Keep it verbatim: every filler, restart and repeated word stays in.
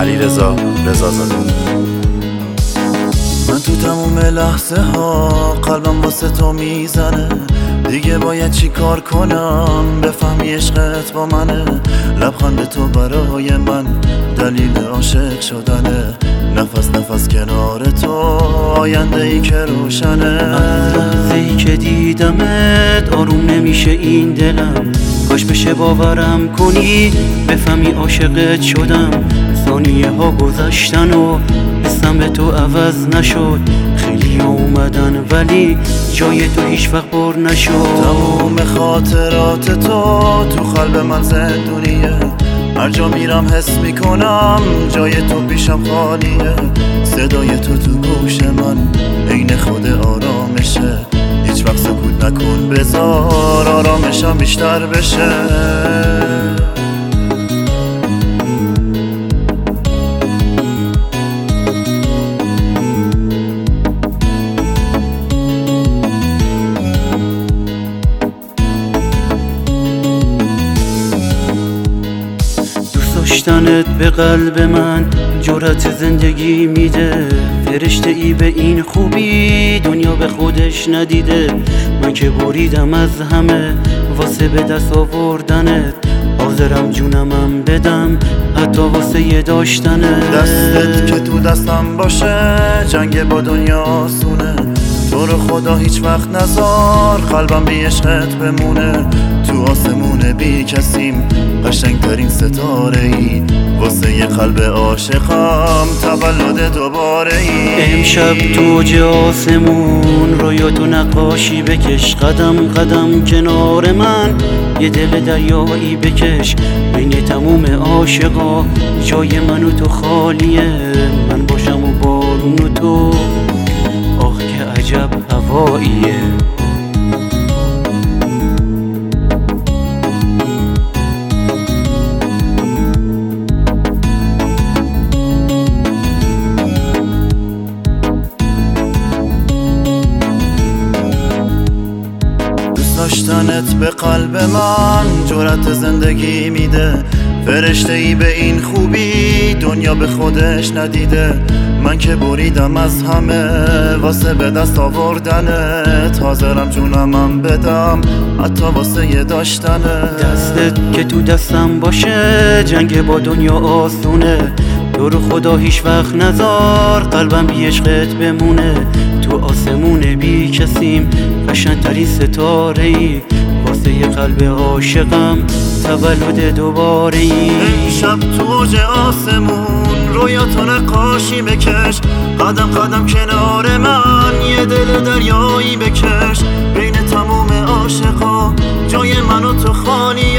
علیرضا رضازاده. من تو تموم لحظه ها قلبم واسه تو میزنه، دیگه باید چی کار کنم بفهمی عشقت با منه. لبخند تو برای من دلیل عاشق شدنه، نفس نفس کنار تو آینده ای که روشنه. از لحظه ای که دیدمت آروم نمیشه این دلم، کاش بشه باورم کنی بفهمی عاشقت شدم. ثانیه ها گذشتن و حسم به تو عوض نشد، خیلی اومدن ولی جای تو هیچ وقت پر نشد. تموم خاطرات تو تو قلب من زندونیه، هر جا میرم حس میکنم جای تو پیشم خالیه. صدای تو تو گوش من عین خود آرامشه، هیچ وقت سکوت نکن بذار آرامشم بیشتر بشه. داشتنت به قلب من جرأت زندگی میده، فرشته ای به این خوبی دنیا به خودش ندیده. من که بریدم از همه واسه به دست آوردنت، حاضرم جونمم بدم حتی واسه یه داشتنت. دستت که تو دستم باشه جنگ با دنیا آسونه، تو رو خدا هیچ وقت نذار قلبم بی عشقت بمونه. تو آسمون بی کسیم قشنگترین ستاره ای، واسه یه قلب عاشقم تولد دوباره ای. امشب تو اوج آسمون رویاتو نقاشی بکش، قدم قدم کنار من یه دل دریایی بکش. بین تموم عاشقا جای من و تو خالیه، من باشم و بارون و تو آخ که عجب هواییه. داشتنت به قلب من جرأت زندگی میده، فرشته ای به این خوبی دنیا به خودش ندیده. من که بریدم از همه واسه به دست آوردنت، حاضرم جونمم بدم حتی واسه یه داشتنت. دستت که تو دستم باشه جنگ با دنیا آسونه، تو رو خدا هیچ وقت نذار قلبم بی عشقت بمونه. تو آسمون بی کسیم قشنگترین ستاره ای، واسه یه قلب عاشقم تولد دوباره ای. امشب تو اوج آسمون رویاتو نقاشی بکش، قدم قدم کنار من یه دل دریایی بکش. بین تموم عاشقا جای من و تو خالی